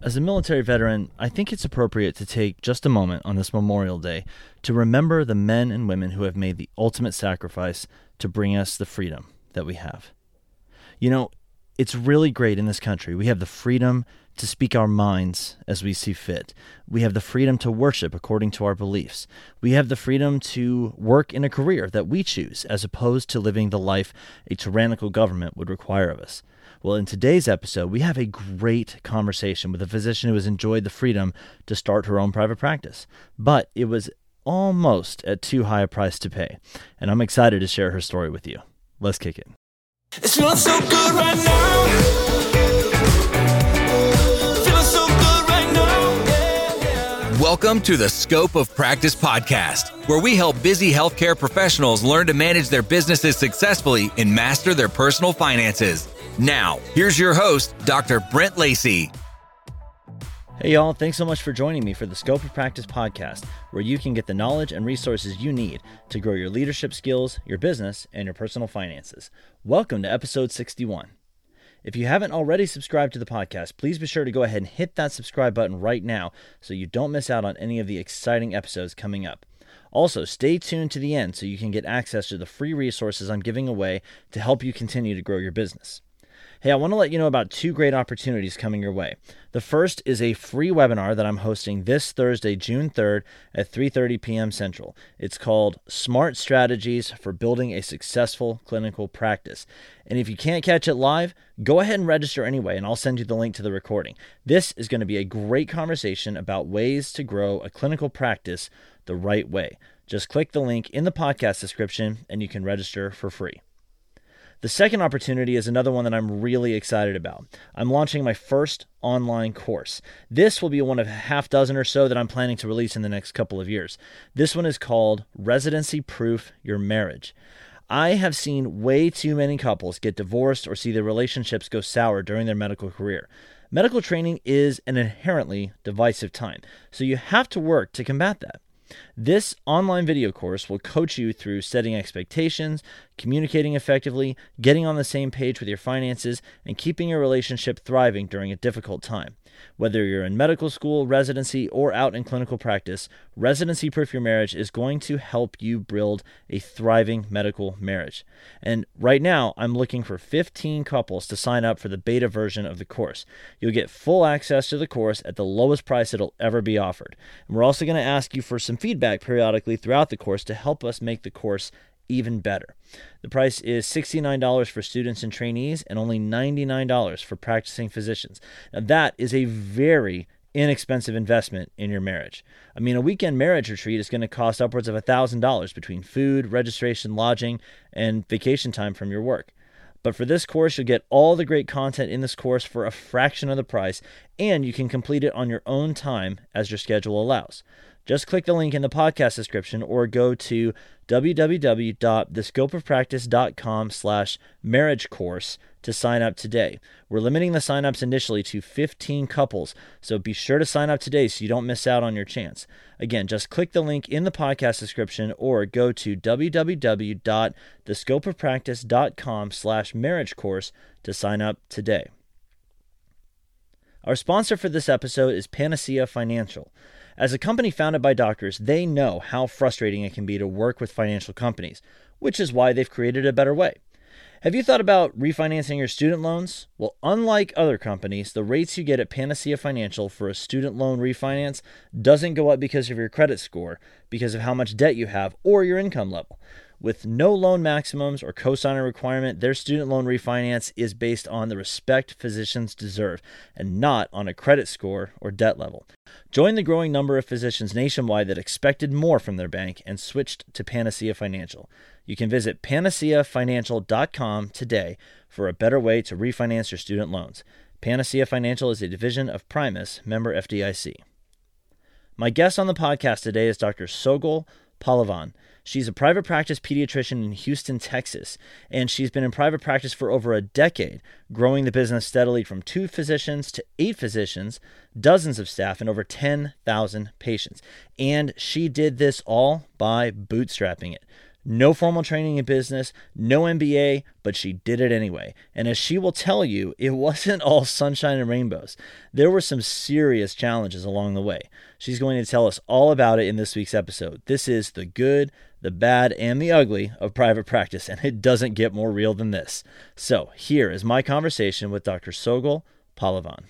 As a military veteran, I think it's appropriate to take just a moment on this Memorial Day to remember the men and women who have made the ultimate sacrifice to bring us the freedom that we have. You know, it's really great in this country. We have the freedom to speak our minds as we see fit. We have the freedom to worship according to our beliefs. We have the freedom to work in a career that we choose, as opposed to living the life a tyrannical government would require of us. Well, in today's episode, we have a great conversation with a physician who has enjoyed the freedom to start her own private practice, but it was almost at too high a price to pay, and I'm excited to share her story with you. Let's kick it. It's feeling so good right now. Feeling so good right now. Yeah. Welcome to the Scope of Practice podcast, where we help busy healthcare professionals learn to manage their businesses successfully and master their personal finances. Now, here's your host, Dr. Brent Lacey. Hey y'all, thanks so much for joining me for the Scope of Practice podcast, where you can get the knowledge and resources you need to grow your leadership skills, your business, and your personal finances. Welcome to episode 61. If you haven't already subscribed to the podcast, please be sure to go ahead and hit that subscribe button right now so you don't miss out on any of the exciting episodes coming up. Also, stay tuned to the end so you can get access to the free resources I'm giving away to help you continue to grow your business. Hey, I want to let you know about two great opportunities coming your way. The first is a free webinar that I'm hosting this Thursday, June 3rd at 3:30 p.m. Central. It's called Smart Strategies for Building a Successful Clinical Practice. And if you can't catch it live, go ahead and register anyway, and I'll send you the link to the recording. This is going to be a great conversation about ways to grow a clinical practice the right way. Just click the link in the podcast description, and you can register for free. The second opportunity is another one that I'm really excited about. I'm launching my first online course. This will be one of a half dozen or so that I'm planning to release in the next couple of years. This one is called Residency Proof Your Marriage. I have seen way too many couples get divorced or see their relationships go sour during their medical career. Medical training is an inherently divisive time, so you have to work to combat that. This online video course will coach you through setting expectations, communicating effectively, getting on the same page with your finances, and keeping your relationship thriving during a difficult time. Whether you're in medical school, residency, or out in clinical practice, Residency Proof Your Marriage is going to help you build a thriving medical marriage. And right now, I'm looking for 15 couples to sign up for the beta version of the course. You'll get full access to the course at the lowest price it'll ever be offered. And we're also going to ask you for some feedback periodically throughout the course to help us make the course even better. The price is $69 for students and trainees and only $99 for practicing physicians. Now that is a very inexpensive investment in your marriage. I mean, a weekend marriage retreat is going to cost upwards of $1,000 between food, registration, lodging, and vacation time from your work. But for this course, you'll get all the great content in this course for a fraction of the price, and you can complete it on your own time as your schedule allows. Just click the link in the podcast description or go to www.thescopeofpractice.com/marriage course to sign up today. We're limiting the signups initially to 15 couples, so be sure to sign up today so you don't miss out on your chance. Again, just click the link in the podcast description or go to www.thescopeofpractice.com/marriage course to sign up today. Our sponsor for this episode is Panacea Financial. As a company founded by doctors, they know how frustrating it can be to work with financial companies, which is why they've created a better way. Have you thought about refinancing your student loans? Well, unlike other companies, the rates you get at Panacea Financial for a student loan refinance doesn't go up because of your credit score, because of how much debt you have, or your income level. With no loan maximums or cosigner requirement, their student loan refinance is based on the respect physicians deserve and not on a credit score or debt level. Join the growing number of physicians nationwide that expected more from their bank and switched to Panacea Financial. You can visit panaceafinancial.com today for a better way to refinance your student loans. Panacea Financial is a division of Primus, member FDIC. My guest on the podcast today is Dr. Sogol Pallavan. She's a private practice pediatrician in Houston, Texas, and she's been in private practice for over a decade, growing the business steadily from 2 physicians to 8 physicians, dozens of staff, and over 10,000 patients. And she did this all by bootstrapping it. No formal training in business, no MBA, but she did it anyway. And as she will tell you, it wasn't all sunshine and rainbows. There were some serious challenges along the way. She's going to tell us all about it in this week's episode. This is the good, the bad, and the ugly of private practice, and it doesn't get more real than this. So here is my conversation with Dr. Sogol Pallavan.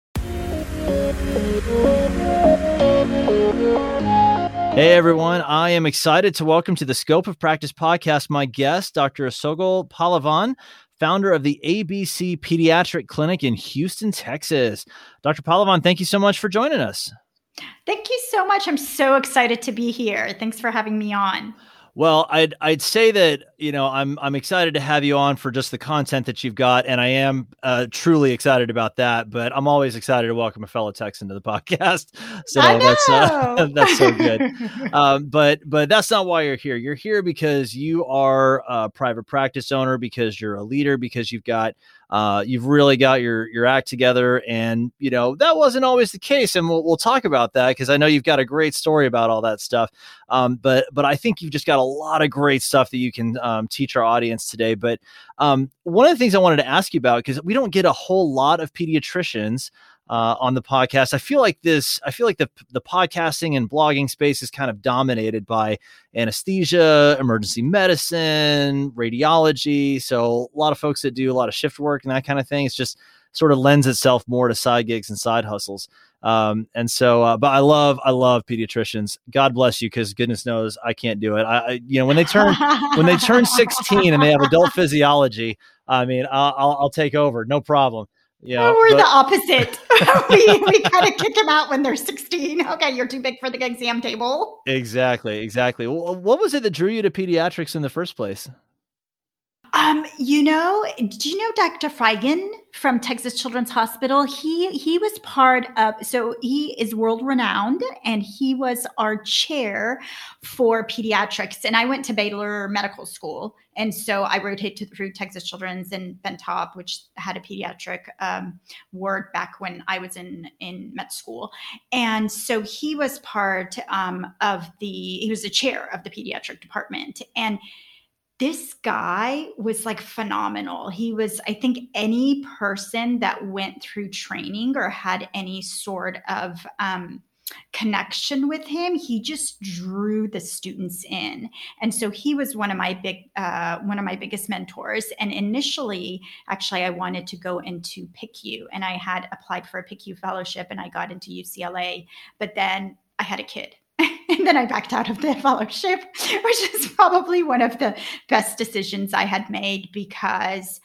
Hey everyone, I am excited to welcome to the Scope of Practice podcast my guest, Dr. Sogol Pallavan, founder of the ABC Pediatric Clinic in Houston, Texas. Dr. Pallavan, thank you so much for joining us. Thank you so much. I'm so excited to be here. Thanks for having me on. Well, I'd say that, I'm excited to have you on for just the content that you've got, and I am truly excited about that. But I'm always excited to welcome a fellow Texan to the podcast, so that's so good. But that's not why you're here. You're here because you are a private practice owner, because you're a leader, because you've really got your act together, and that wasn't always the case, and we'll talk about that because I know you've got a great story about all that stuff. But I think you've just got a lot of great stuff that you can teach our audience today. But one of the things I wanted to ask you about, because we don't get a whole lot of pediatricians on the podcast. I feel like the podcasting and blogging space is kind of dominated by anesthesia, emergency medicine, radiology. So a lot of folks that do a lot of shift work and that kind of thing. It's just sort of lends itself more to side gigs and side hustles. But I love pediatricians. God bless you, because goodness knows I can't do it. When they turn 16 and they have adult physiology, I'll take over, no problem. We're the opposite. we kind of kick them out when they're 16. Okay, you're too big for the exam table. Exactly. Well, what was it that drew you to pediatrics in the first place? Do you know Dr. Feigen from Texas Children's Hospital? He was part of, so he is world renowned, and he was our chair for pediatrics. And I went to Baylor Medical School. And so I rotated through Texas Children's and Bentop, which had a pediatric ward back when I was in med school. And so he was part he was the chair of the pediatric department. And this guy was like phenomenal. He was, I think, any person that went through training or had any sort of connection with him, he just drew the students in. And so he was one of my biggest mentors. And initially, actually, I wanted to go into PICU, and I had applied for a PICU fellowship, and I got into UCLA, but then I had a kid. And then I backed out of the fellowship, which is probably one of the best decisions I had made, because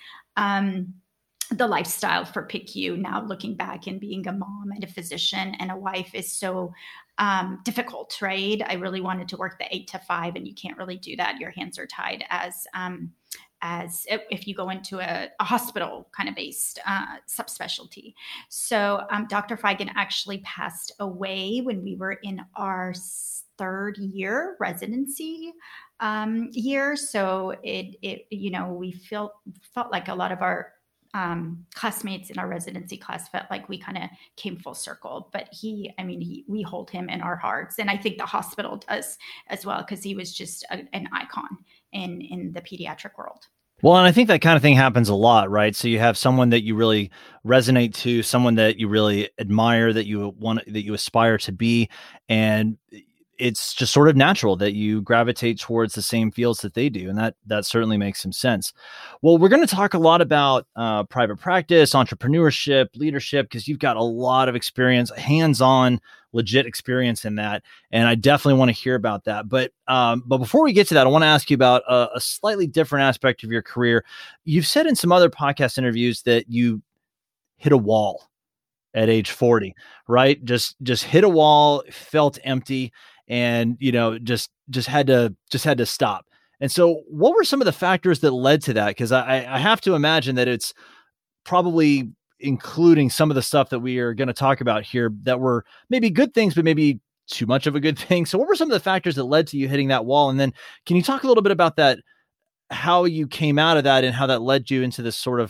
the lifestyle for PICU, now looking back and being a mom and a physician and a wife, is so difficult, right? I really wanted to work the 8 to 5, and you can't really do that. Your hands are tied as if you go into a hospital kind of based subspecialty. So Dr. Feigen actually passed away when we were in our third year residency year. So we felt like a lot of our classmates in our residency class felt like we kind of came full circle. But we hold him in our hearts, and I think the hospital does as well, because he was just an icon in the pediatric world. Well, and I think that kind of thing happens a lot, right? So you have someone that you really resonate to, someone that you really admire, that you aspire to be, and it's just sort of natural that you gravitate towards the same fields that they do. And that certainly makes some sense. Well, we're going to talk a lot about private practice, entrepreneurship, leadership, because you've got a lot of experience, hands-on, legit experience in that. And I definitely want to hear about that. But before we get to that, I want to ask you about a slightly different aspect of your career. You've said in some other podcast interviews that you hit a wall at age 40, right? Just hit a wall, felt empty, and just had to stop. And so what were some of the factors that led to that? Because I have to imagine that it's probably including some of the stuff that we are going to talk about here that were maybe good things, but maybe too much of a good thing. So what were some of the factors that led to you hitting that wall? And then can you talk a little bit about that, how you came out of that and how that led you into this sort of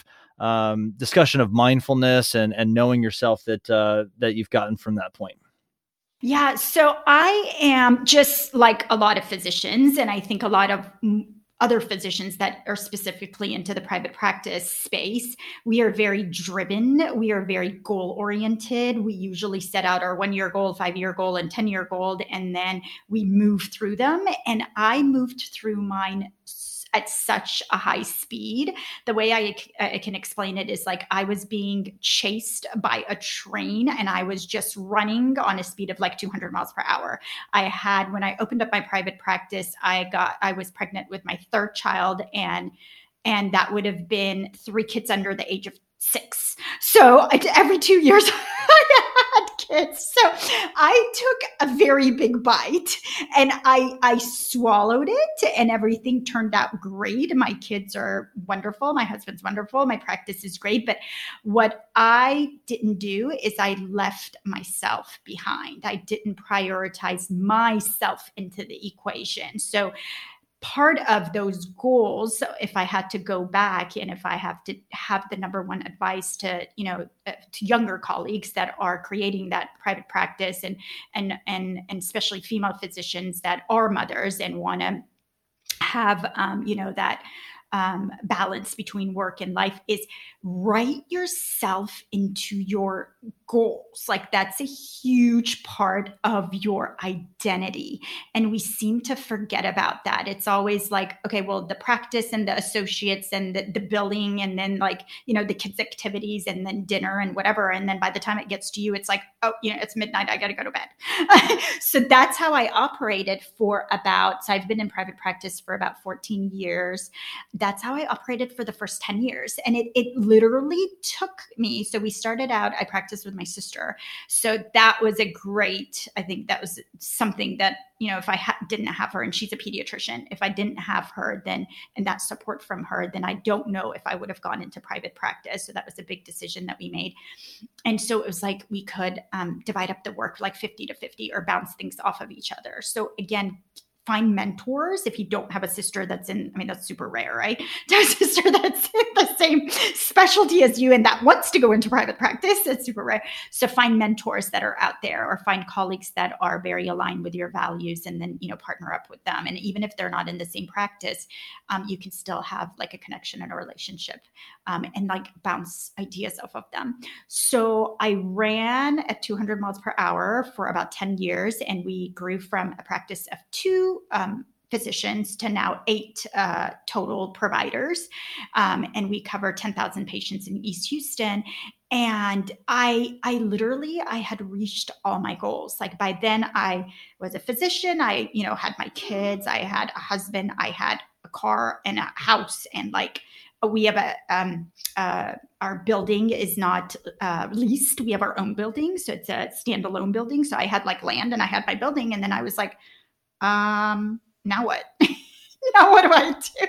discussion of mindfulness and knowing yourself that you've gotten from that point? Yeah, so I am just like a lot of physicians, and I think a lot of other physicians that are specifically into the private practice space. We are very driven. We are very goal oriented. We usually set out our 1-year goal, 5-year goal, and 10-year goal, and then we move through them. And I moved through mine at such a high speed. The way I can explain it is like I was being chased by a train and I was just running on a speed of like 200 miles per hour. When I opened up my private practice, I was pregnant with my third child, and that would have been 3 kids under the age of 6. So every 2 years I had kids. So I took a very big bite and I swallowed it, and everything turned out great. My kids are wonderful. My husband's wonderful. My practice is great. But what I didn't do is I left myself behind. I didn't prioritize myself into the equation. So part of those goals, if I had to go back and if I have to have the number one advice to, to younger colleagues that are creating that private practice and especially female physicians that are mothers and want to have, that balance between work and life, is write yourself into your goals. Like that's a huge part of your identity. And we seem to forget about that. It's always like, okay, well, the practice and the associates and the billing and then like, the kids' activities and then dinner and whatever. And then by the time it gets to you, it's like, oh, it's midnight. I got to go to bed. So that's how I operated so I've been in private practice for about 14 years. That's how I operated for the first 10 years. And it literally took me. So we started out, I practiced with my sister. So that was I think that was something that, if I didn't have her, and she's a pediatrician, if I didn't have her then, and that support from her, then I don't know if I would have gone into private practice. So that was a big decision that we made. And so it was like, we could divide up the work like 50-50 or bounce things off of each other. So again, find mentors if you don't have a sister that's that's super rare, right? To have a sister that's in the same specialty as you and that wants to go into private practice. It's super rare. So find mentors that are out there, or find colleagues that are very aligned with your values, and then, partner up with them. And even if they're not in the same practice, you can still have like a connection and a relationship, and like bounce ideas off of them. So I ran at 200 miles per hour for about 10 years, and we grew from a practice of 2 physicians to now 8 total providers. And we cover 10,000 patients in East Houston. And I had reached all my goals. Like by then I was a physician. I, had my kids, I had a husband, I had a car and a house, and like, we have our building is not leased. We have our own building. So it's a standalone building. So I had like land and I had my building. And then I was like, now what? Now what do I do?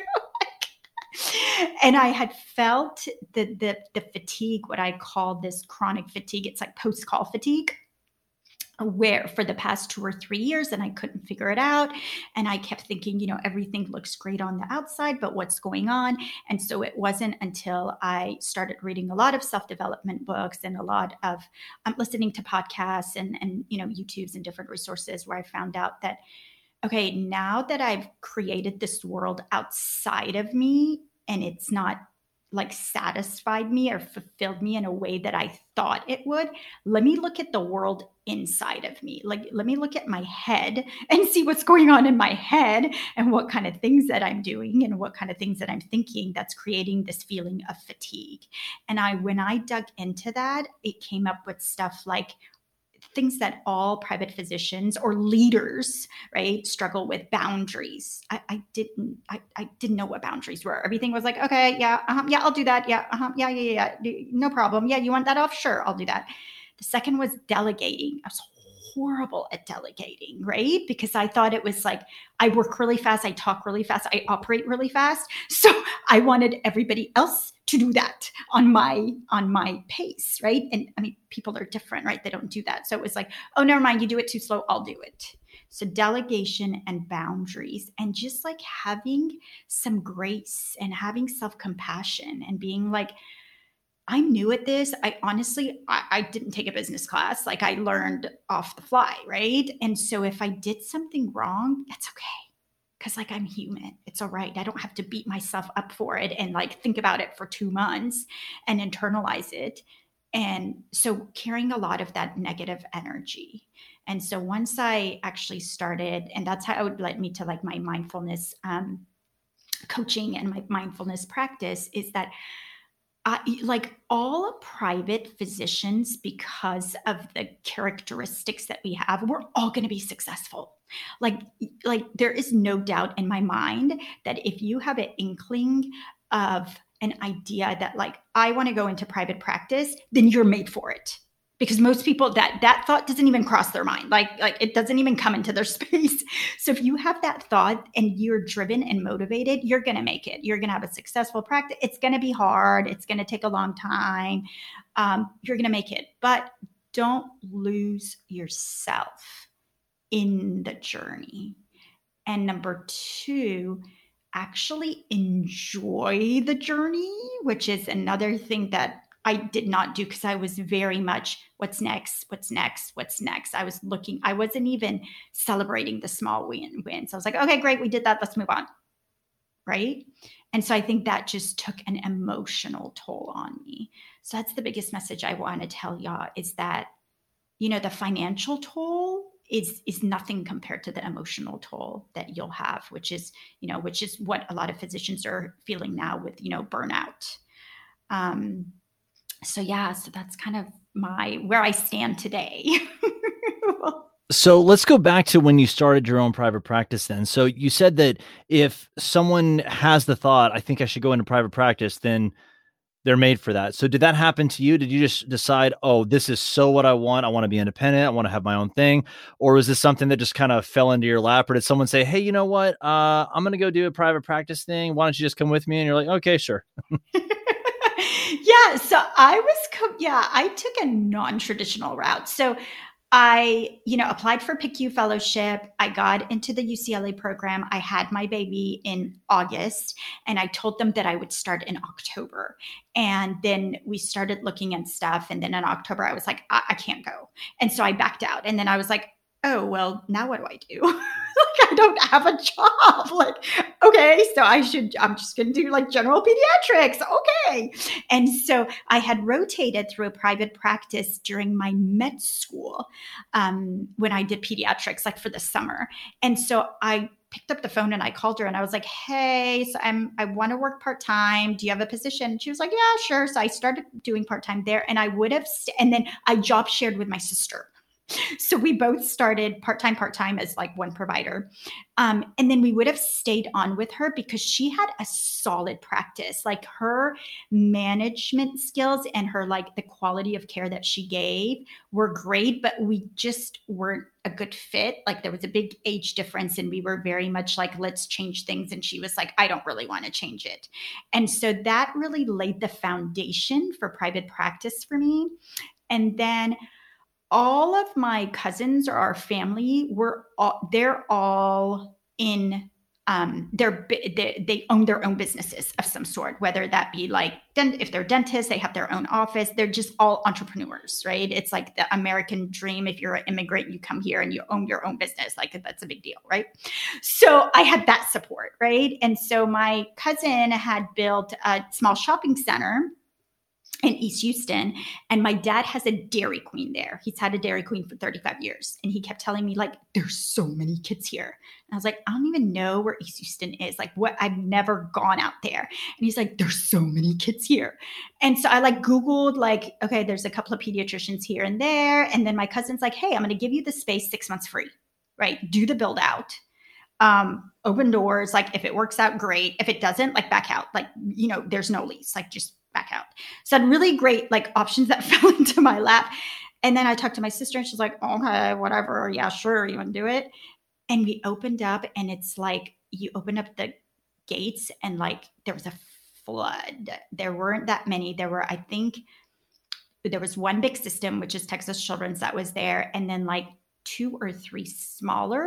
And I had felt the fatigue, what I call this chronic fatigue. It's like post-call fatigue, where for the past 2 or 3 years, and I couldn't figure it out. And I kept thinking, everything looks great on the outside, but what's going on? And so it wasn't until I started reading a lot of self-development books and a lot of listening to podcasts and YouTubes and different resources, where I found out that, okay, now that I've created this world outside of me and it's not like satisfied me or fulfilled me in a way that I thought it would, let me look at the world inside of me. Like, let me look at my head and see what's going on in my head and what kind of things that I'm doing and what kind of things that I'm thinking that's creating this feeling of fatigue. And when I dug into that, it came up with stuff like things that all private physicians or leaders, right, struggle with: boundaries. I didn't know what boundaries were. Everything was like, okay, yeah, yeah, I'll do that. Yeah, yeah, no problem. Yeah, you want that off? Sure, I'll do that. The second was delegating. I was horrible at delegating, right? Because I thought it was like, I work really fast, I talk really fast, I operate really fast. So I wanted everybody else to do that on my pace, right? And people are different, right? They don't do that. So it was like, oh, never mind, you do it too slow, I'll do it. So delegation and boundaries, and just like having some grace and having self-compassion and being like, I'm new at this. I honestly, I didn't take a business class. Like I learned off the fly, right? And so if I did something wrong, that's okay. Because like I'm human. It's all right. I don't have to beat myself up for it and like think about it for 2 months and internalize it. And so carrying a lot of that negative energy. And so once I actually started, and that's how it would led me to like my mindfulness coaching and my mindfulness practice, is that like all private physicians, because of the characteristics that we have, we're all going to be successful. Like there is no doubt in my mind that if you have an inkling of an idea that like, I want to go into private practice, then you're made for it. Because most people that thought doesn't even cross their mind. Like it doesn't even come into their space. So if you have that thought and you're driven and motivated, you're going to make it. You're going to have a successful practice. It's going to be hard. It's going to take a long time. You're going to make it, but don't lose yourself in the journey. And number 2, actually enjoy the journey, which is another thing that I did not do, because I was very much what's next. I wasn't even celebrating the small wins. I was like, okay, great. We did that. Let's move on. Right. And so I think that just took an emotional toll on me. So that's the biggest message I want to tell y'all, is that, the financial toll is nothing compared to the emotional toll that you'll have, which is what a lot of physicians are feeling now with, burnout. So that's kind of where I stand today. So let's go back to when you started your own private practice then. So you said that if someone has the thought, I think I should go into private practice, then they're made for that. So did that happen to you? Did you just decide, oh, this is so what I want to be independent. I want to have my own thing. Or was this something that just kind of fell into your lap? Or did someone say, hey, you know what? I'm going to go do a private practice thing. Why don't you just come with me? And you're like, okay, sure. Yeah. So I took a non-traditional route. So I, applied for PICU fellowship. I got into the UCLA program. I had my baby in August, and I told them that I would start in October. And then we started looking at stuff. And then in October, I was like, I can't go. And so I backed out. And then I was like, oh, well, now what do I do? Like, I don't have a job. Like, okay, so I'm just going to do like general pediatrics. Okay. And so I had rotated through a private practice during my med school when I did pediatrics, like for the summer. And so I picked up the phone and I called her and I was like, hey, so I want to work part-time. Do you have a position? And she was like, yeah, sure. So I started doing part-time there, and I would have, and then I job shared with my sister. So we both started part-time as like one provider. And then we would have stayed on with her because she had a solid practice. Like her management skills and her like the quality of care that she gave were great, but we just weren't a good fit. Like there was a big age difference and we were very much like, let's change things. And she was like, I don't really want to change it. And so that really laid the foundation for private practice for me. And then all of my cousins or our family they're all in they own their own businesses of some sort, whether that be like if they're dentists, they have their own office. They're just all entrepreneurs, right? It's like the American dream. If you're an immigrant, you come here and you own your own business. Like that's a big deal, right? So I had that support, right? And so my cousin had built a small shopping center in East Houston. And my dad has a Dairy Queen there. He's had a Dairy Queen for 35 years. And he kept telling me like, there's so many kids here. And I was like, I don't even know where East Houston is. Like I've never gone out there. And he's like, there's so many kids here. And so I like Googled like, okay, there's a couple of pediatricians here and there. And then my cousin's like, hey, I'm going to give you the space 6 months free, right? Do the build out. Open doors. Like if it works out, great. If it doesn't, like back out. Like, there's no lease, like just back out. So I had really great like options that fell into my lap. And then I talked to my sister and she's like, okay, whatever. Yeah, sure. You want to do it? And we opened up and it's like, you open up the gates and like, there was a flood. There weren't that many. I think there was one big system, which is Texas Children's that was there. And then like 2 or 3 smaller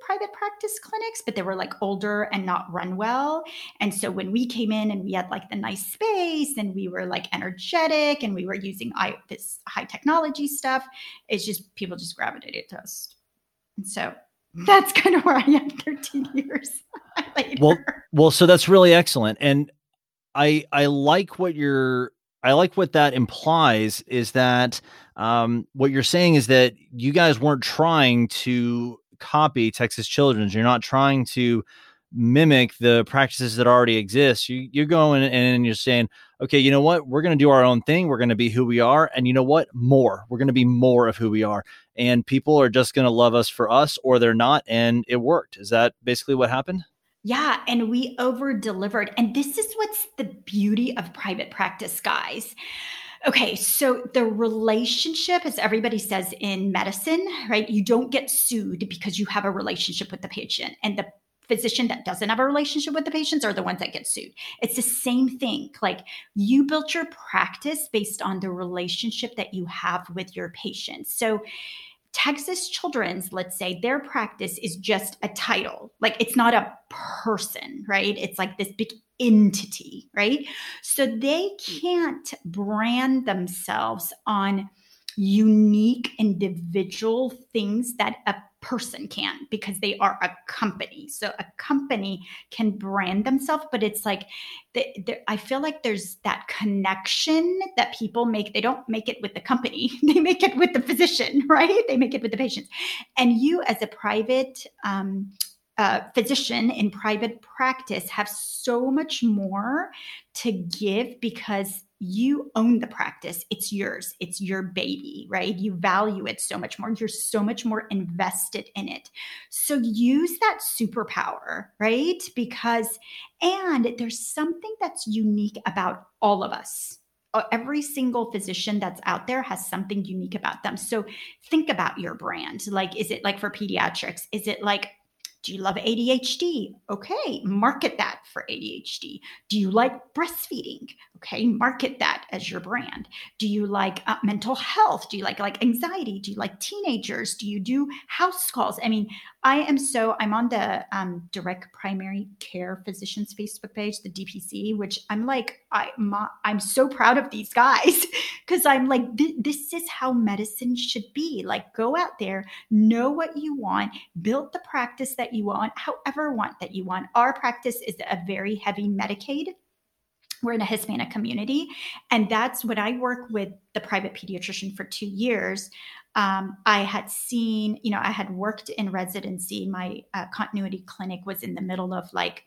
private practice clinics, but they were like older and not run well. And so when we came in and we had like the nice space and we were like energetic and we were using this high technology stuff, it's just people just gravitated to us. And so that's kind of where I am 13 years later. Well, so that's really excellent. And I like what that implies is that what you're saying is that you guys weren't trying to copy Texas Children's. You're not trying to mimic the practices that already exist. You go in and you're saying, okay, you know what? We're going to do our own thing. We're going to be who we are. And you know what? We're going to be more of who we are. And people are just going to love us for us, or they're not. And it worked. Is that basically what happened? Yeah. And we over delivered. And this is what's the beauty of private practice, guys. Okay. So the relationship, as everybody says in medicine, right? You don't get sued because you have a relationship with the patient, and the physician that doesn't have a relationship with the patients are the ones that get sued. It's the same thing. Like, you built your practice based on the relationship that you have with your patients. So Texas Children's, let's say, their practice is just a title. Like, it's not a person, right? It's like this big entity, right? So they can't brand themselves on unique individual things that a person can, because they are a company. So a company can brand themselves, but it's like, I feel like there's that connection that people make. They don't make it with the company. They make it with the physician, right? They make it with the patients. And you, as a private physician in private practice, have so much more to give because you own the practice. It's yours. It's your baby, right? You value it so much more. You're so much more invested in it. So use that superpower, right? And there's something that's unique about all of us. Every single physician that's out there has something unique about them. So think about your brand. Like, is it like for pediatrics? Is it like, do you love ADHD? Okay, market that for ADHD. Do you like breastfeeding? Okay, market that as your brand. Do you like mental health? Do you like anxiety? Do you like teenagers? Do you do house calls? I mean, I'm on the Direct Primary Care Physicians Facebook page, the DPC, which I'm like, I'm so proud of these guys, because I'm like, this is how medicine should be. Like, go out there, know what you want, build the practice that you want, however that you want. Our practice is a very heavy Medicaid. We're in a Hispanic community. And that's when I work with the private pediatrician for 2 years. I had worked in residency. My continuity clinic was in the middle of like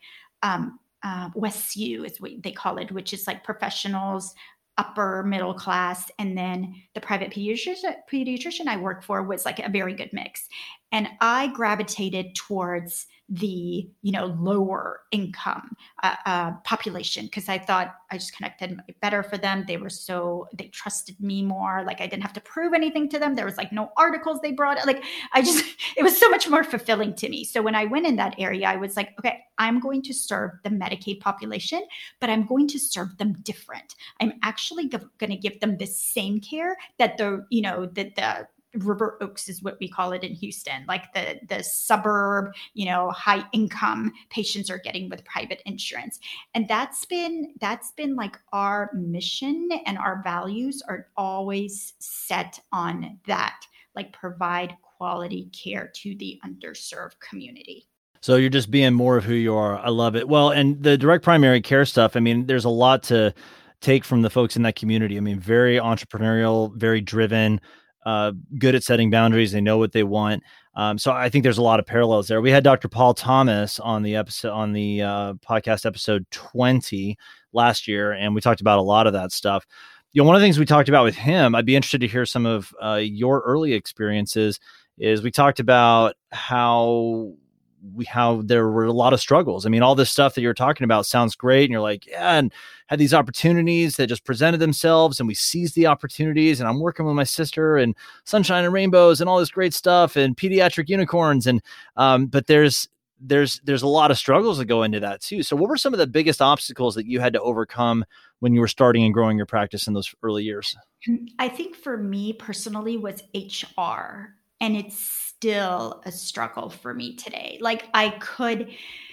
West U is what they call it, which is like professionals, upper middle class. And then the private pediatrician I worked for was like a very good mix. And I gravitated towards the, lower income population, because I thought I just connected better for them. They trusted me more. Like, I didn't have to prove anything to them. There was like no articles they brought. Like, it was so much more fulfilling to me. So when I went in that area, I was like, okay, I'm going to serve the Medicaid population, but I'm going to serve them different. I'm actually going to give them the same care that the River Oaks is what we call it in Houston, like the suburb, high income patients are getting with private insurance. And that's been like our mission, and our values are always set on that, like provide quality care to the underserved community. So you're just being more of who you are. I love it. Well, and the direct primary care stuff, I mean, there's a lot to take from the folks in that community. I mean, very entrepreneurial, very driven, good at setting boundaries. They know what they want. So I think there's a lot of parallels there. We had Dr. Paul Thomas on the podcast episode 20 last year, and we talked about a lot of that stuff. One of the things we talked about with him, I'd be interested to hear some of your early experiences, is we talked about how there were a lot of struggles. I mean, all this stuff that you're talking about sounds great. And you're like, yeah, and had these opportunities that just presented themselves, and we seized the opportunities, and I'm working with my sister, and sunshine and rainbows and all this great stuff, and pediatric unicorns. And, but there's a lot of struggles that go into that too. So what were some of the biggest obstacles that you had to overcome when you were starting and growing your practice in those early years? I think for me personally was HR. And it's still a struggle for me today. Like I could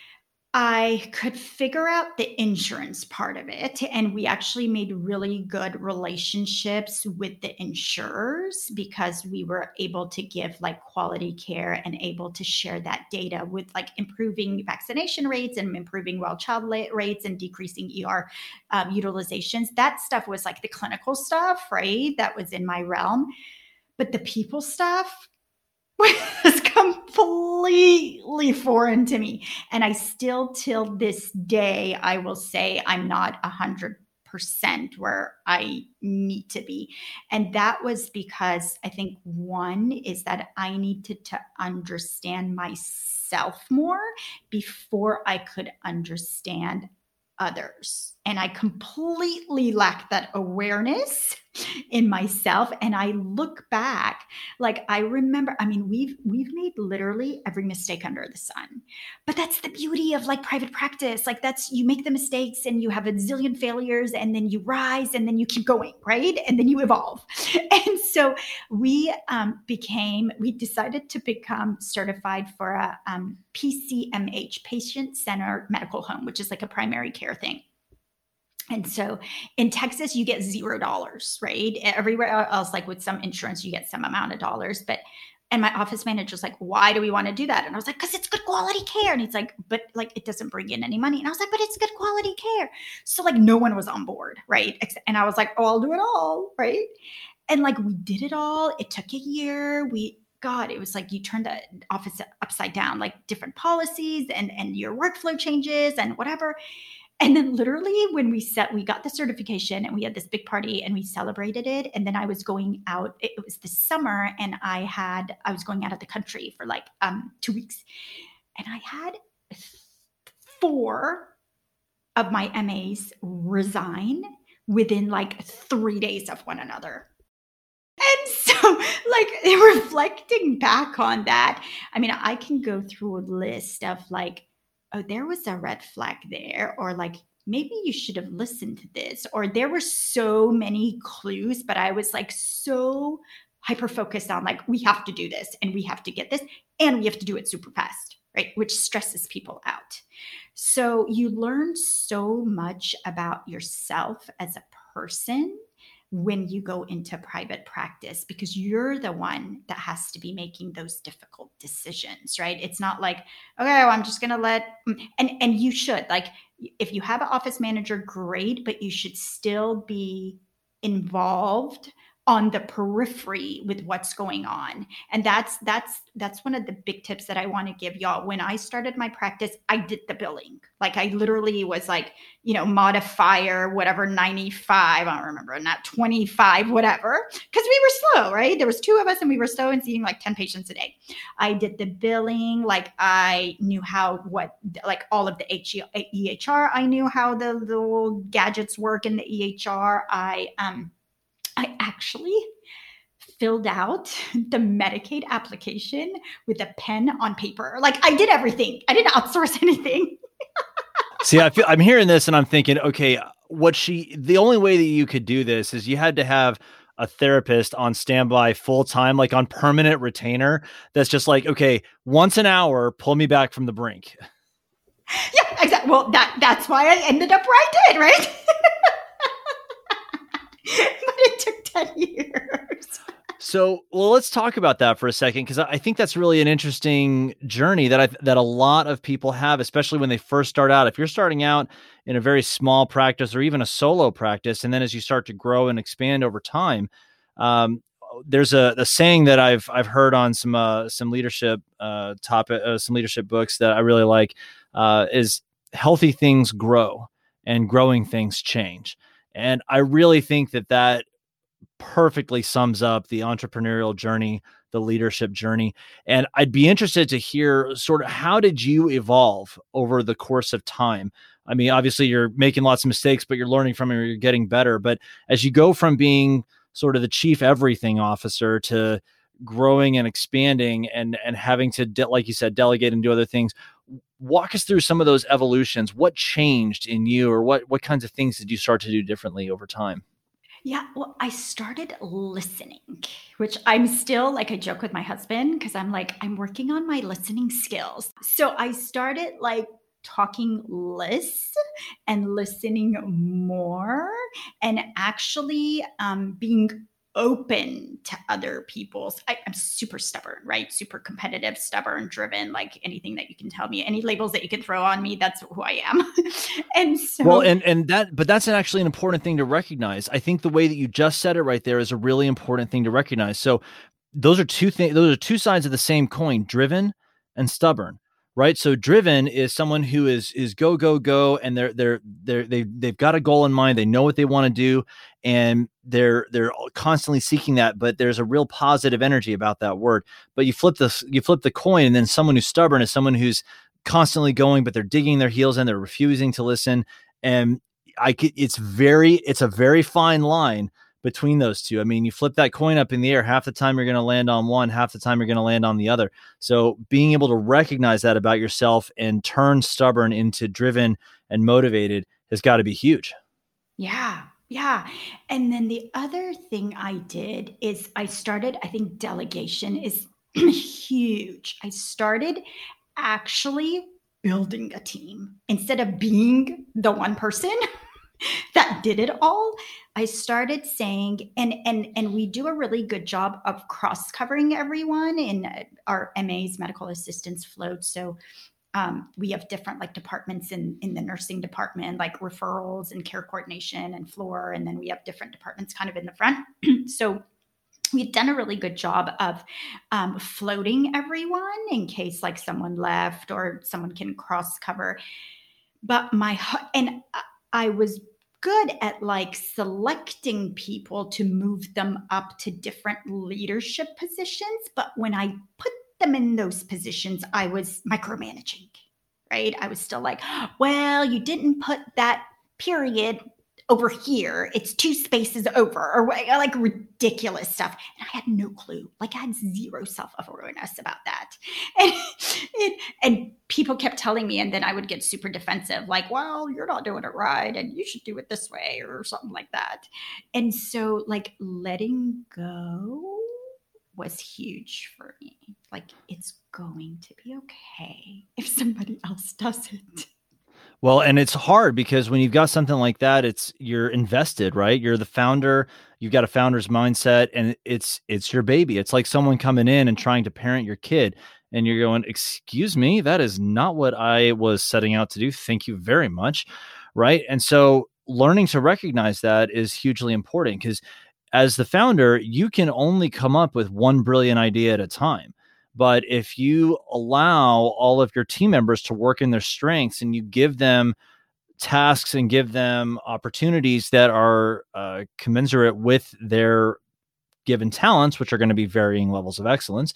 figure out the insurance part of it. And we actually made really good relationships with the insurers because we were able to give like quality care and able to share that data with like improving vaccination rates and improving well child rates and decreasing ER utilizations. That stuff was like the clinical stuff, right? That was in my realm. But the people stuff was completely foreign to me. And I still, till this day, I will say I'm not 100% where I need to be. And that was because I think one is that I needed to understand myself more before I could understand others. And I completely lacked that awareness in myself. And I look back, like I remember, I mean, we've made literally every mistake under the sun. But that's the beauty of like private practice. Like that's, you make the mistakes and you have a zillion failures and then you rise and then you keep going, right? And then you evolve. And so we decided to become certified for a PCMH, patient-centered medical home, which is like a primary care thing. And so in Texas, you get $0, right? Everywhere else, like with some insurance, you get some amount of dollars. And my office manager was like, why do we want to do that? And I was like, because it's good quality care. And he's like, but like, it doesn't bring in any money. And I was like, but it's good quality care. So like, no one was on board, right? And I was like, oh, I'll do it all, right? And like, we did it all. It took a year. God, it was like you turned the office upside down, like different policies and your workflow changes and whatever. And then literally when we got the certification and we had this big party and we celebrated it. And then I was going out, it was the summer and I was going out of the country for like 2 weeks. And I had 4 of my MAs resign within like 3 days of one another. And so like reflecting back on that, I mean, I can go through a list of like, oh, there was a red flag there, or like, maybe you should have listened to this, or there were so many clues, but I was like so hyper-focused on like, we have to do this and we have to get this and we have to do it super fast, right? Which stresses people out. So you learn so much about yourself as a person when you go into private practice, because you're the one that has to be making those difficult decisions, right? It's not like, okay, well, I'm just going to and you should, like, if you have an office manager, great, but you should still be involved on the periphery with what's going on. And that's one of the big tips that I want to give y'all. When I started my practice, I did the billing. Like I literally was like, modifier, whatever, 95, I don't remember, not 25, whatever, because we were slow, right? There was 2 of us and we were slow and seeing like 10 patients a day. I did the billing. Like I knew like all of the EHR, I knew how the little gadgets work in the EHR. I actually filled out the Medicaid application with a pen on paper. Like I did everything. I didn't outsource anything. See, I'm hearing this and I'm thinking, okay, the only way that you could do this is you had to have a therapist on standby full time, like on permanent retainer. That's just like, okay, once an hour, pull me back from the brink. Yeah, exactly. Well, that's why I ended up where I did, right? But it took 10 years. So, well, let's talk about that for a second, because I think that's really an interesting journey that a lot of people have, especially when they first start out. If you're starting out in a very small practice or even a solo practice, and then as you start to grow and expand over time, there's a saying that I've heard on some leadership some leadership books that I really like, is healthy things grow and growing things change. And I really think that perfectly sums up the entrepreneurial journey, the leadership journey. And I'd be interested to hear sort of, how did you evolve over the course of time? I mean, obviously you're making lots of mistakes, but you're learning from it, or you're getting better. But as you go from being sort of the chief everything officer to growing and expanding and having to, like you said, delegate and do other things, walk us through some of those evolutions. What changed in you, or what kinds of things did you start to do differently over time? Yeah, well, I started listening, which I'm still like, I joke with my husband because I'm like, I'm working on my listening skills. So I started like talking less and listening more, and actually being open to other people's. I'm super stubborn, right? Super competitive, stubborn, driven, like anything that you can tell me, any labels that you can throw on me, that's who I am. And Well, so, but that's actually an important thing to recognize. I think the way that you just said it right there is a really important thing to recognize. So those are two things. Those are two sides of the same coin: driven and stubborn. Right. So driven is someone who is go go go, and they've got a goal in mind. They know what they want to do, and they're constantly seeking that. But there's a real positive energy about that word. But you flip the coin, and then someone who's stubborn is someone who's constantly going, but they're digging their heels in. They're refusing to listen, and it's a very fine line between those two. I mean, you flip that coin up in the air, half the time you're going to land on one, half the time you're going to land on the other. So being able to recognize that about yourself and turn stubborn into driven and motivated has got to be huge. yeah. Yeah. And then the other thing I did is I think delegation is huge. I started actually building a team instead of being the one person that did it all. I started saying, and we do a really good job of cross covering everyone in our MA's medical assistance float. So we have different like departments in the nursing department, like referrals and care coordination and floor. And then we have different departments kind of in the front. So we've done a really good job of floating everyone in case like someone left or someone can cross cover. But I was good at like selecting people to move them up to different leadership positions. But when I put them in those positions, I was micromanaging, right? I was still like, well, you didn't put that period over here. It's 2 spaces over, or like ridiculous stuff. And I had no clue. Like I had zero self-awareness about that. And people kept telling me, and then I would get super defensive, like, well, you're not doing it right, and you should do it this way, or something like that. And so like letting go was huge for me. Like, it's going to be okay if somebody else does it. Well, and it's hard because when you've got something like that, you're invested, right? You're the founder, you've got a founder's mindset, and it's your baby. It's like someone coming in and trying to parent your kid, and you're going, "Excuse me, that is not what I was setting out to do. Thank you very much." Right? And so learning to recognize that is hugely important because as the founder, you can only come up with one brilliant idea at a time. But if you allow all of your team members to work in their strengths and you give them tasks and give them opportunities that are commensurate with their given talents, which are going to be varying levels of excellence,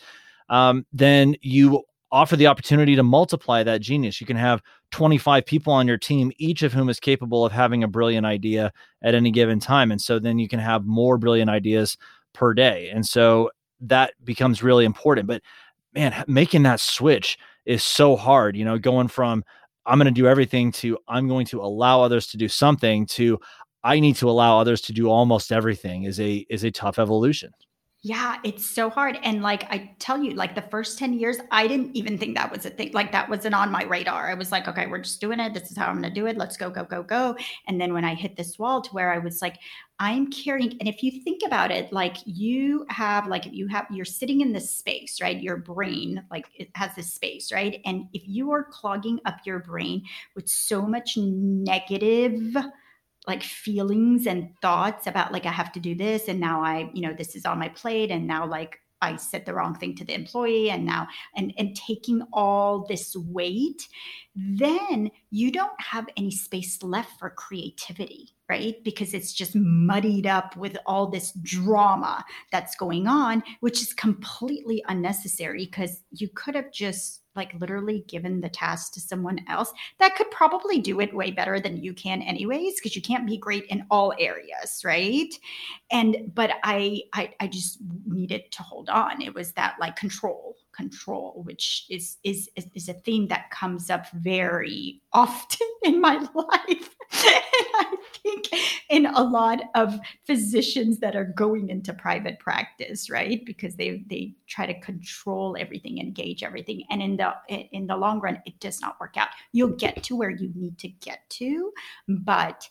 then you offer the opportunity to multiply that genius. You can have 25 people on your team, each of whom is capable of having a brilliant idea at any given time. And so then you can have more brilliant ideas per day. And so that becomes really important. But man, making that switch is so hard, going from I'm going to do everything to I'm going to allow others to do something to I need to allow others to do almost everything is a tough evolution. Yeah, it's so hard. And like I tell you, like the first 10 years, I didn't even think that was a thing. Like that wasn't on my radar. I was like, okay, we're just doing it. This is how I'm going to do it. Let's go, go, go, go. And then when I hit this wall to where I was like, I'm carrying, and if you think about it, like you're sitting in this space, right? Your brain, like it has this space, right? And if you are clogging up your brain with so much negative like feelings and thoughts about like I have to do this and now this is on my plate and now like I said the wrong thing to the employee and now and taking all this weight, then you don't have any space left for creativity, right? Because it's just muddied up with all this drama that's going on, which is completely unnecessary because you could have just like literally given the task to someone else that could probably do it way better than you can anyways, because you can't be great in all areas, right? But I just needed to hold on. It was that like control, which is a theme that comes up very often in my life. And I think, in a lot of physicians that are going into private practice, right? Because they try to control everything and gauge everything. And in the long run, it does not work out. You'll get to where you need to get to, but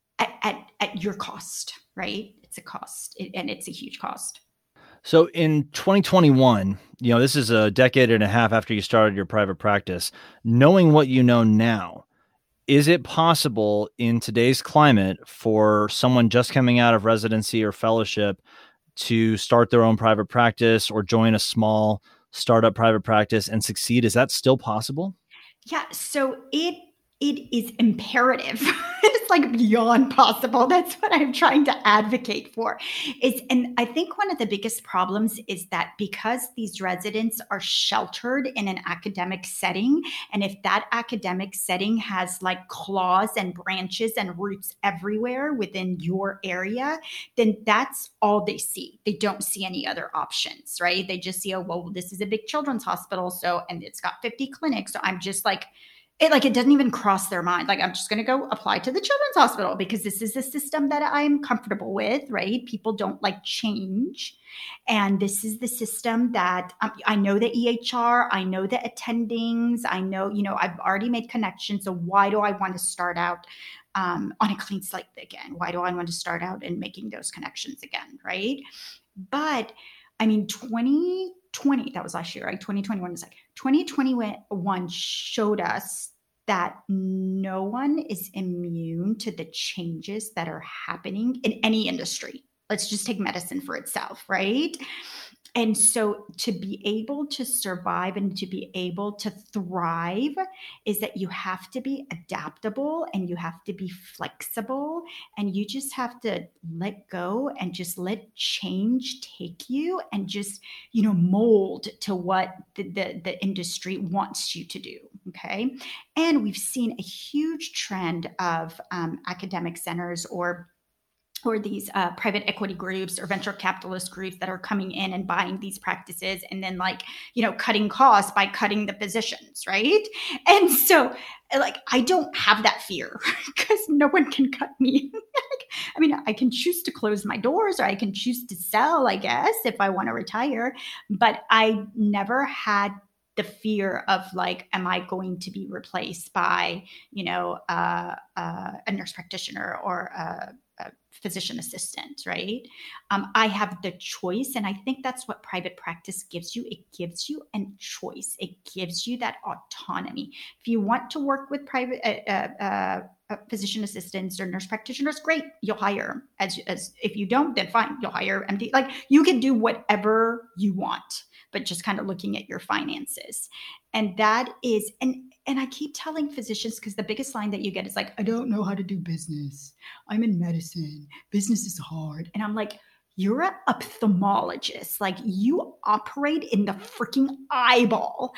at your cost, right? It's a cost, and it's a huge cost. So in 2021, this is a decade and a half after you started your private practice. Knowing what you know now, is it possible in today's climate for someone just coming out of residency or fellowship to start their own private practice or join a small startup private practice and succeed? Is that still possible? Yeah. So it is imperative. It's like beyond possible. That's what I'm trying to advocate for. And I think one of the biggest problems is that because these residents are sheltered in an academic setting, and if that academic setting has like claws and branches and roots everywhere within your area, then that's all they see. They don't see any other options, right? They just see, oh, well, this is a big children's hospital. And it's got 50 clinics. So I'm just like, it doesn't even cross their mind. Like, I'm just going to go apply to the children's hospital because this is a system that I'm comfortable with, right? People don't like change. And this is the system that I know the EHR, I know the attendings, I know, I've already made connections. So why do I want to start out on a clean slate again? Why do I want to start out in making those connections again, right? But I mean, 2020, that was last year, right? 2021 is like 2021 showed us that no one is immune to the changes that are happening in any industry. Let's just take medicine for itself, right? And so to be able to survive and to be able to thrive is that you have to be adaptable and you have to be flexible, and you just have to let go and just let change take you and just, mold to what the industry wants you to do. Okay. And we've seen a huge trend of academic centers or these private equity groups or venture capitalist groups that are coming in and buying these practices and then cutting costs by cutting the physicians, right? And so I don't have that fear because no one can cut me. I can choose to close my doors or I can choose to sell, I guess, if I want to retire. But I never had the fear of am I going to be replaced by, a nurse practitioner or a physician assistant, right? I have the choice. And I think that's what private practice gives you. It gives you a choice. It gives you that autonomy. If you want to work with private physician assistants or nurse practitioners, great, you'll hire. As if you don't, then fine, you'll hire MD. You can do whatever you want, but just kind of looking at your finances. And that is, and I keep telling physicians, because the biggest line that you get is I don't know how to do business. I'm in medicine. Business is hard. And I'm like, you're an ophthalmologist. You operate in the freaking eyeball.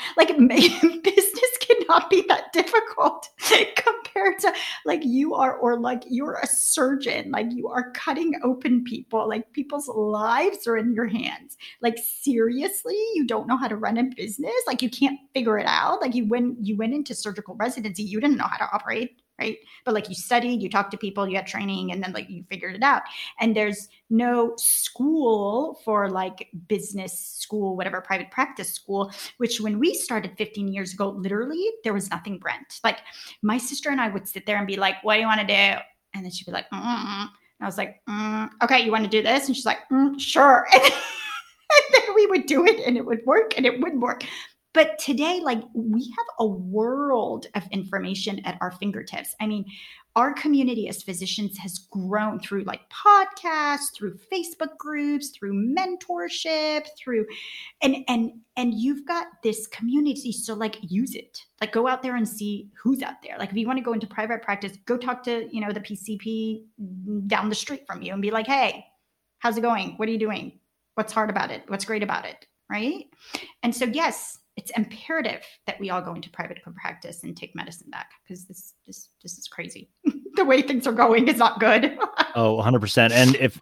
Business cannot be that difficult compared to you are, or you're a surgeon. You are cutting open people. People's lives are in your hands. Seriously, you don't know how to run a business? You can't figure it out? You went into surgical residency, you didn't know how to operate, right? But you studied, you talked to people, you had training, and then you figured it out. And there's no school for business school, whatever, private practice school, which when we started 15 years ago, literally there was nothing, Brent. My sister and I would sit there and be like, what do you want to do? And then she'd be like, And I was like, okay, you want to do this? And she's like, sure. And then we would do it and it would work and it wouldn't work. But today, we have a world of information at our fingertips. Our community as physicians has grown through podcasts, through Facebook groups, through mentorship, through, and you've got this community. So use it, go out there and see who's out there. If you want to go into private practice, go talk to, the PCP down the street from you and be like, hey, how's it going? What are you doing? What's hard about it? What's great about it? Right. And so, yes, it's imperative that we all go into private practice and take medicine back, because this is crazy. The way things are going is not good. Oh, 100%. And if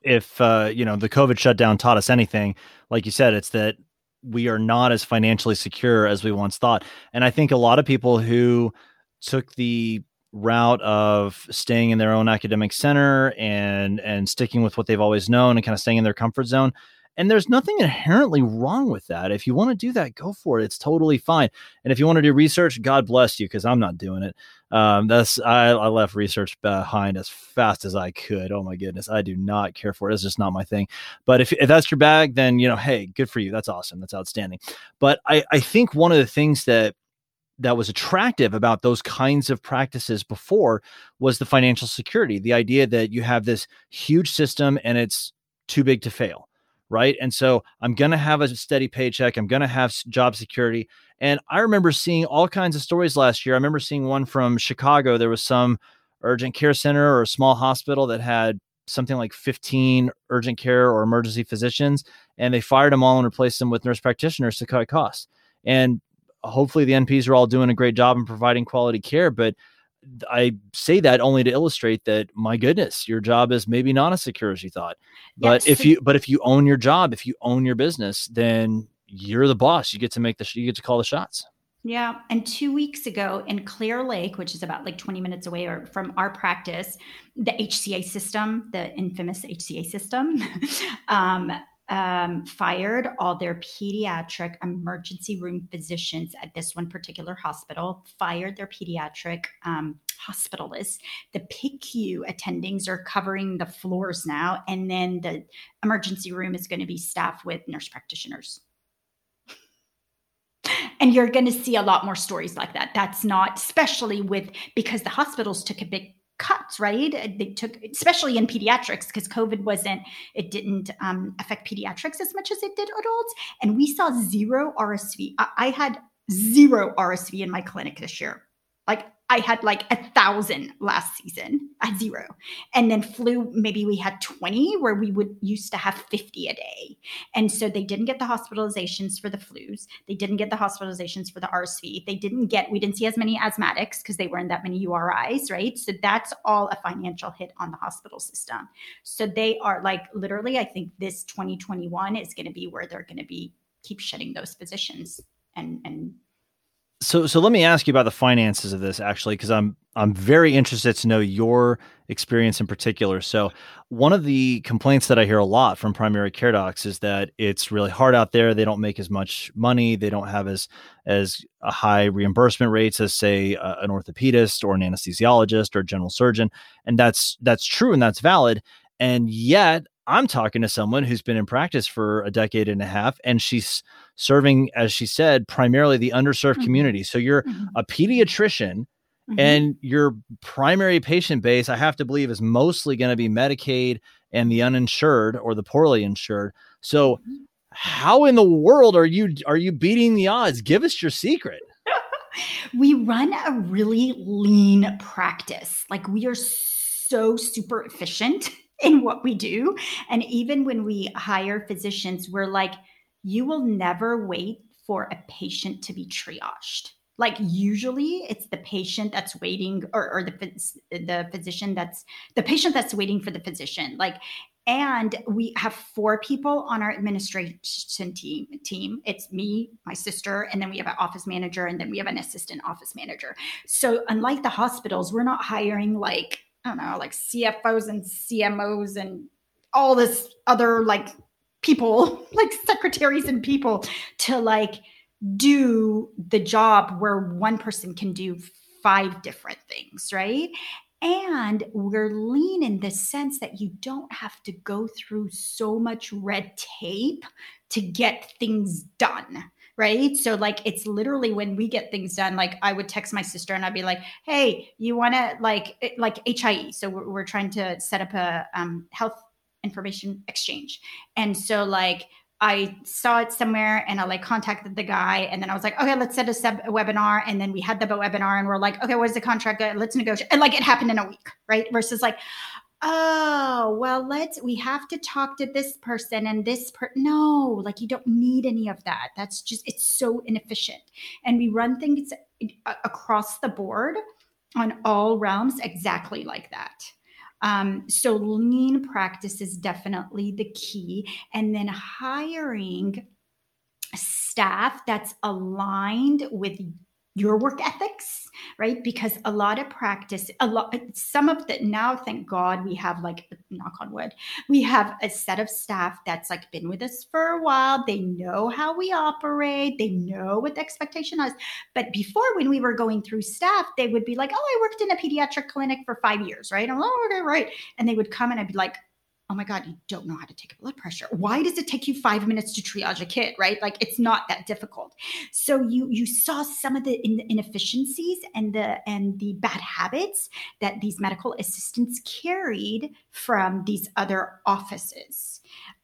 the COVID shutdown taught us anything, like you said, it's that we are not as financially secure as we once thought. And I think a lot of people who took the route of staying in their own academic center and sticking with what they've always known and kind of staying in their comfort zone. And there's nothing inherently wrong with that. If you want to do that, go for it. It's totally fine. And if you want to do research, God bless you, because I'm not doing it. I left research behind as fast as I could. Oh my goodness, I do not care for it. It's just not my thing. But if that's your bag, then hey, good for you. That's awesome. That's outstanding. But I think one of the things that was attractive about those kinds of practices before was the financial security, the idea that you have this huge system and it's too big to fail. Right. And so I'm going to have a steady paycheck. I'm going to have job security. And I remember seeing all kinds of stories last year. I remember seeing one from Chicago. There was some urgent care center or a small hospital that had something like 15 urgent care or emergency physicians, and they fired them all and replaced them with nurse practitioners to cut costs. And hopefully the NPs are all doing a great job in providing quality care. But I say that only to illustrate that, my goodness, your job is maybe not as secure as you thought. But yes. if you own your job, if you own your business, then you're the boss. You get to you get to call the shots. Yeah. And 2 weeks ago in Clear Lake, which is about like 20 minutes away from our practice, the HCA system, the infamous HCA system, fired all their pediatric emergency room physicians at this one particular hospital, fired their pediatric hospitalists. The PICU attendings are covering the floors now. And then the emergency room is going to be staffed with nurse practitioners. And you're going to see a lot more stories like that. That's not, especially because the hospitals took a big cuts, right? They took, especially in pediatrics, because COVID didn't affect pediatrics as much as it did adults. And we saw zero RSV. I had zero RSV in my clinic this year. Like I had like 1,000 last season. I had zero. And then flu, maybe we had 20, where we used to have 50 a day. And so they didn't get the hospitalizations for the flus. They didn't get the hospitalizations for the RSV. We didn't see as many asthmatics because they weren't that many URIs, right? So that's all a financial hit on the hospital system. So they are like, literally, I think this 2021 is going to be where they're going to keep shutting those physicians and So let me ask you about the finances of this, actually, because I'm very interested to know your experience in particular. So one of the complaints that I hear a lot from primary care docs is that it's really hard out there. They don't make as much money. They don't have as a high reimbursement rates as, say, an orthopedist or an anesthesiologist or a general surgeon. And that's true and that's valid. And yet I'm talking to someone who's been in practice for a decade and a half, and she's serving, as she said, primarily the underserved community. So you're a pediatrician, and your primary patient base, I have to believe, is mostly going to be Medicaid and the uninsured or the poorly insured. So how in the world are you beating the odds? Give us your secret. We run a really lean practice. Like, we are so super efficient in what we do. And even when we hire physicians, we're like, you will never wait for a patient to be triaged. Like, usually it's the patient that's waiting, or the physician the patient that's waiting for the physician. Like, and we have 4 people on our administration team. It's me, my sister, and then we have an office manager, and then we have an assistant office manager. So unlike the hospitals, we're not hiring like CFOs and CMOs and all this other like people, like secretaries and people, to like do the job where one person can do 5 different things, right? And we're lean in the sense that you don't have to go through so much red tape to get things done. Right. So like, it's literally when we get things done, like I would text my sister and I'd be like, hey, you want to like HIE. So we're trying to set up a health information exchange. And so like, I saw it somewhere and I like contacted the guy, and then I was like, okay, let's set a webinar. And then we had the webinar and we're like, okay, what is the contract? Let's negotiate. And like, it happened in a week. Right. Versus like, oh, well, we have to talk to this person and this no, like, you don't need any of that. That's just, it's so inefficient. And we run things across the board on all realms exactly like that. So lean practice is definitely the key. And then hiring staff that's aligned with your work ethics right? Because a lot of practice, some of the, now thank God we have, like, knock on wood, we have a set of staff that's like been with us for a while. They know how we operate. They know what the expectation is. But before, when we were going through staff, they would be like, oh, I worked in a pediatric clinic for 5 years, right? Oh, okay, right. And they would come and I'd be like, oh my God, you don't know how to take a blood pressure. Why does it take you 5 minutes to triage a kid, right? Like, it's not that difficult. So you saw some of the inefficiencies and the bad habits that these medical assistants carried from these other offices.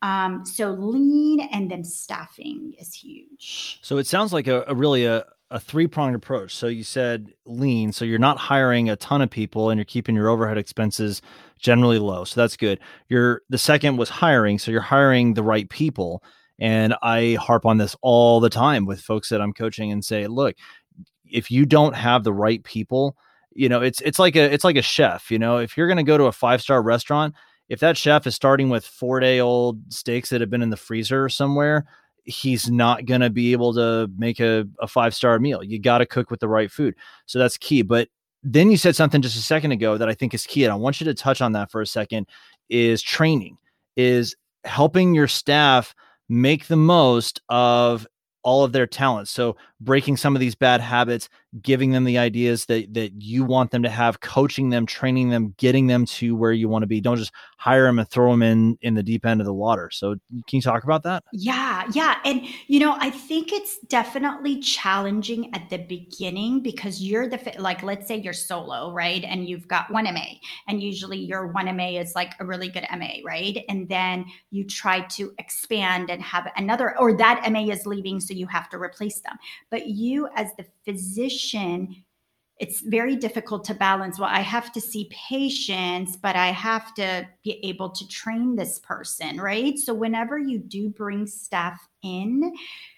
So lean and then staffing is huge. So it sounds like a really a three-pronged approach. So you said lean, so you're not hiring a ton of people and you're keeping your overhead expenses generally low. So that's good. The second was hiring. So you're hiring the right people. And I harp on this all the time with folks that I'm coaching and say, look, if you don't have the right people, it's like a chef. If you're going to go to a 5-star restaurant, if that chef is starting with 4-day-old steaks that have been in the freezer somewhere, he's not going to be able to make a 5-star meal. You got to cook with the right food. So that's key. But then you said something just a second ago that I think is key. And I want you to touch on that for a second, is training, is helping your staff make the most of all of their talents. So breaking some of these bad habits, giving them the ideas that you want them to have, coaching them, training them, getting them to where you want to be. Don't just hire them and throw them in the deep end of the water. So can you talk about that? Yeah. And, I think it's definitely challenging at the beginning because you're like, let's say you're solo, right? And you've got one MA, and usually your one MA is like a really good MA, right? And then you try to expand and have another, or that MA is leaving, so you have to replace them. But you as the physician, it's very difficult to balance. Well, I have to see patients, but I have to be able to train this person, right? So whenever you do bring staff in,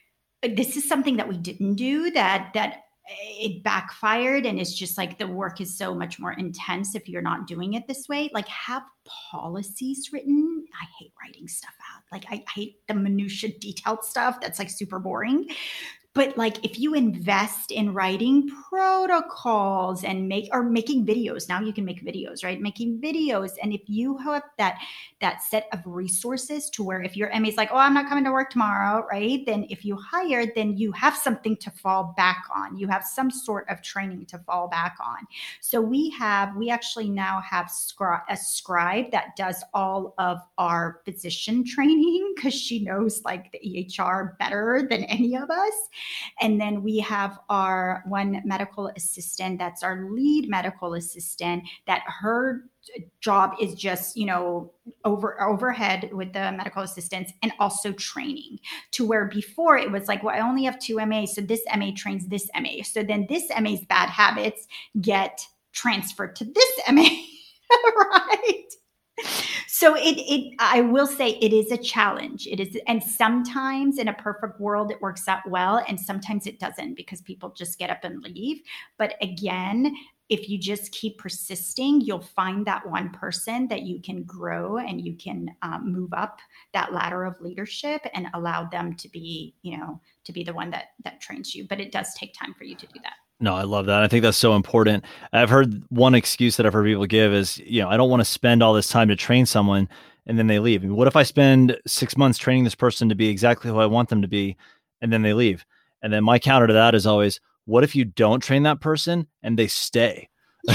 this is something that we didn't do that it backfired, and it's just like the work is so much more intense if you're not doing it this way. Like, have policies written. I hate writing stuff out. Like, I hate the minutia detailed stuff that's like super boring. But like, if you invest in writing protocols and making videos, now you can make videos, right? Making videos. And if you have that set of resources to where if your MA is like, oh, I'm not coming to work tomorrow, right? Then if you hire, then you have something to fall back on. You have some sort of training to fall back on. So we actually now have a scribe that does all of our physician training because she knows like the EHR better than any of us. And then we have our one medical assistant that's our lead medical assistant, that her job is just, overhead with the medical assistants and also training, to where before it was like, well, I only have 2 MAs. So this MA trains this MA. So then this MA's bad habits get transferred to this MA, right? So I will say it is a challenge. It is, and sometimes in a perfect world it works out well, and sometimes it doesn't because people just get up and leave. But again, if you just keep persisting, you'll find that one person that you can grow and you can move up that ladder of leadership and allow them to be, to be the one that trains you. But it does take time for you to do that. No, I love that. I think that's so important. I've heard one excuse that I've heard people give is, I don't want to spend all this time to train someone and then they leave. I mean, what if I spend 6 months training this person to be exactly who I want them to be and then they leave? And then my counter to that is always, what if you don't train that person and they stay?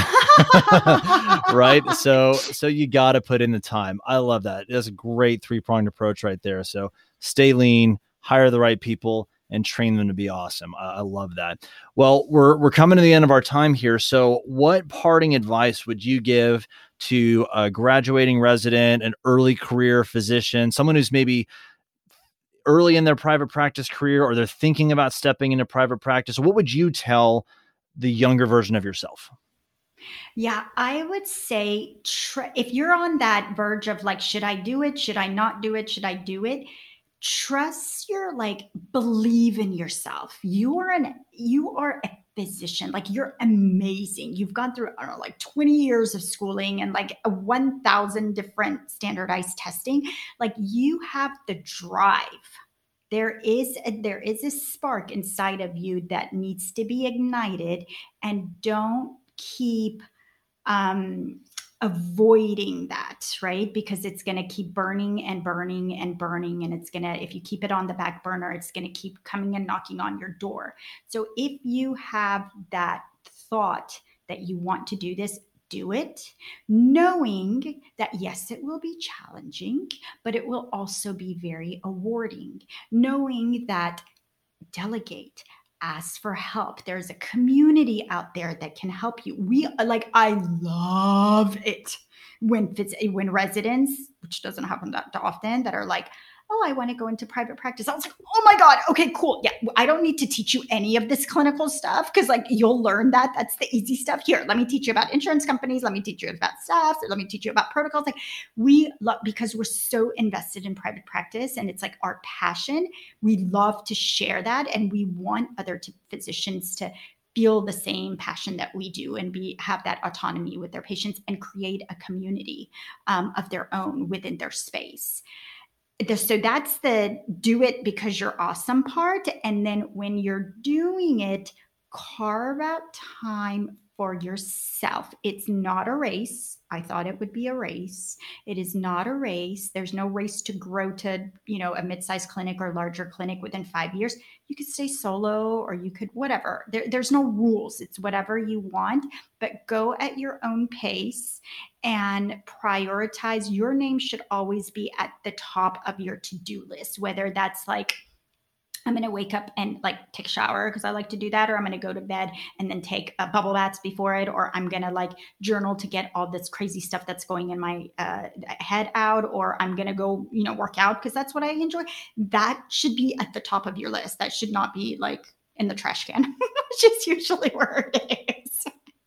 Right? So you got to put in the time. I love that. That's a great 3-pronged approach right there. So stay lean, hire the right people, and train them to be awesome. I love that. Well, we're coming to the end of our time here. So what parting advice would you give to a graduating resident, an early career physician, someone who's maybe early in their private practice career, or they're thinking about stepping into private practice? What would you tell the younger version of yourself? Yeah, I would say if you're on that verge of like, should I do it? Should I not do it? Should I do it? Trust believe in yourself. You are a physician. Like, you're amazing. You've gone through, 20 years of schooling and 1,000 different standardized testing. Like, you have the drive there is a spark inside of you that needs to be ignited, and don't keep avoiding that, right? Because it's going to keep burning and burning and burning. And it's going to, if you keep it on the back burner, it's going to keep coming and knocking on your door. So if you have that thought that you want to do this, do it, knowing that yes, it will be challenging, but it will also be very rewarding. Knowing that delegate, ask for help. There's a community out there that can help you. I love it when residents, which doesn't happen that often, that are like, oh, I want to go into private practice. I was like, oh my God. Okay, cool. Yeah. I don't need to teach you any of this clinical stuff, because like you'll learn that. That's the easy stuff. Here, let me teach you about insurance companies. Let me teach you about staff. Let me teach you about protocols. Like we love, because we're so invested in private practice and it's like our passion. We love to share that. And we want other physicians to feel the same passion that we do and have that autonomy with their patients and create a community of their own within their space. So that's the do it because you're awesome part. And then when you're doing it, carve out time for yourself. It's not a race. I thought it would be a race. It is not a race. There's no race to grow to, a mid-sized clinic or larger clinic within 5 years. You could stay solo or you could whatever. There's no rules. It's whatever you want, but go at your own pace and prioritize. Your name should always be at the top of your to-do list, whether that's like, I'm going to wake up and like take a shower because I like to do that, or I'm going to go to bed and then take bubble baths before it, or I'm going to like journal to get all this crazy stuff that's going in my head out, or I'm going to go, work out because that's what I enjoy. That should be at the top of your list. That should not be like in the trash can, which is usually where it is.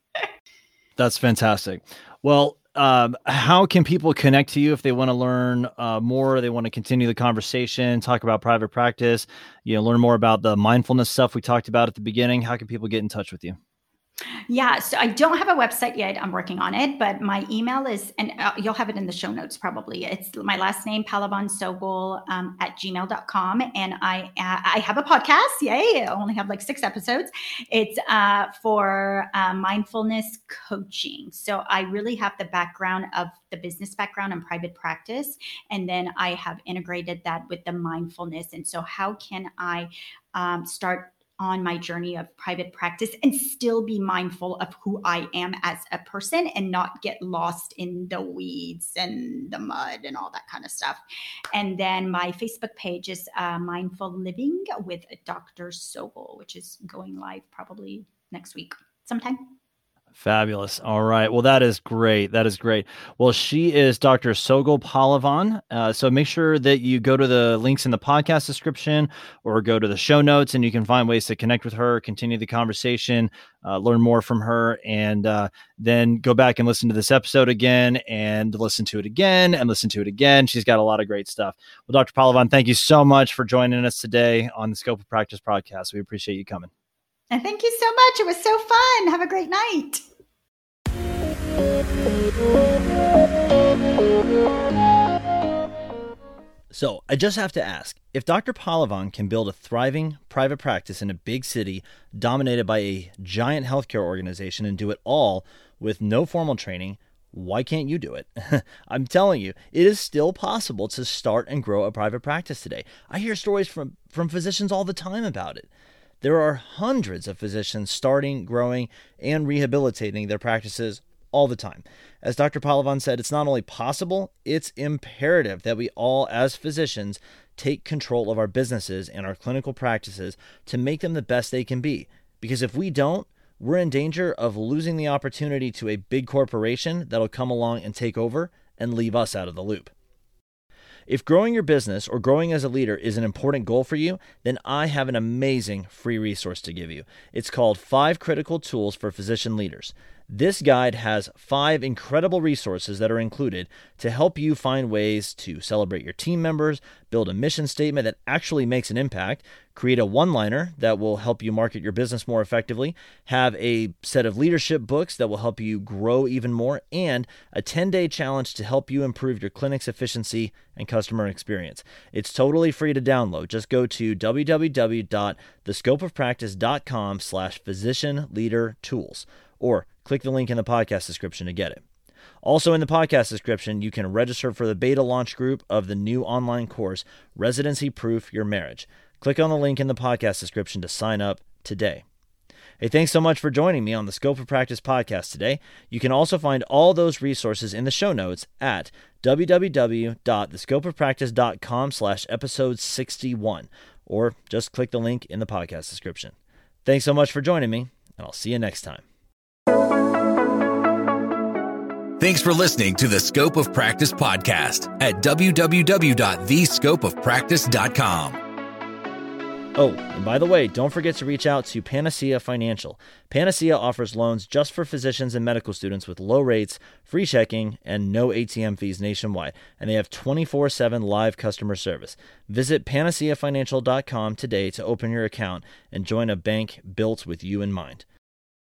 That's fantastic. Well, how can people connect to you if they want to learn more? They want to continue the conversation, talk about private practice, learn more about the mindfulness stuff we talked about at the beginning. How can people get in touch with you? Yeah, so I don't have a website yet. I'm working on it, but my email is, and you'll have it in the show notes probably. It's my last name, palavansogol @gmail.com. And I have a podcast. Yay. I only have like 6 episodes. It's for mindfulness coaching. So I really have the background of the business background and private practice. And then I have integrated that with the mindfulness. And so how can I start on my journey of private practice and still be mindful of who I am as a person and not get lost in the weeds and the mud and all that kind of stuff. And then my Facebook page is Mindful Living with Dr. Sogol, which is going live probably next week sometime. Fabulous. All right. Well, that is great. That is great. Well, she is Dr. Sogol Pallavan. So make sure that you go to the links in the podcast description or go to the show notes, and you can find ways to connect with her, continue the conversation, learn more from her, and then go back and listen to this episode again and listen to it again and listen to it again. She's got a lot of great stuff. Well, Dr. Pallavan, thank you so much for joining us today on the Scope of Practice podcast. We appreciate you coming. And thank you so much. It was so fun. Have a great night. So I just have to ask, if Dr. Pallavan can build a thriving private practice in a big city dominated by a giant healthcare organization and do it all with no formal training, why can't you do it? I'm telling you, it is still possible to start and grow a private practice today. I hear stories from physicians all the time about it. There are hundreds of physicians starting, growing, and rehabilitating their practices all the time. As Dr. Pallavan said, it's not only possible, it's imperative that we all, as physicians, take control of our businesses and our clinical practices to make them the best they can be. Because if we don't, we're in danger of losing the opportunity to a big corporation that'll come along and take over and leave us out of the loop. If growing your business or growing as a leader is an important goal for you, then I have an amazing free resource to give you. It's called 5 Critical Tools for Physician Leaders. This guide has 5 incredible resources that are included to help you find ways to celebrate your team members, build a mission statement that actually makes an impact, create a one-liner that will help you market your business more effectively, have a set of leadership books that will help you grow even more, and a 10-day challenge to help you improve your clinic's efficiency and customer experience. It's totally free to download. Just go to www.thescopeofpractice.com/physician-leader-tools or click the link in the podcast description to get it. Also in the podcast description, you can register for the beta launch group of the new online course, Residency Proof Your Marriage. Click on the link in the podcast description to sign up today. Hey, thanks so much for joining me on the Scope of Practice podcast today. You can also find all those resources in the show notes at www.thescopeofpractice.com/episode 61, or just click the link in the podcast description. Thanks so much for joining me, and I'll see you next time. Thanks for listening to the Scope of Practice podcast at www.thescopeofpractice.com. Oh, and by the way, don't forget to reach out to Panacea Financial. Panacea offers loans just for physicians and medical students with low rates, free checking, and no ATM fees nationwide. And they have 24/7 live customer service. Visit panaceafinancial.com today to open your account and join a bank built with you in mind.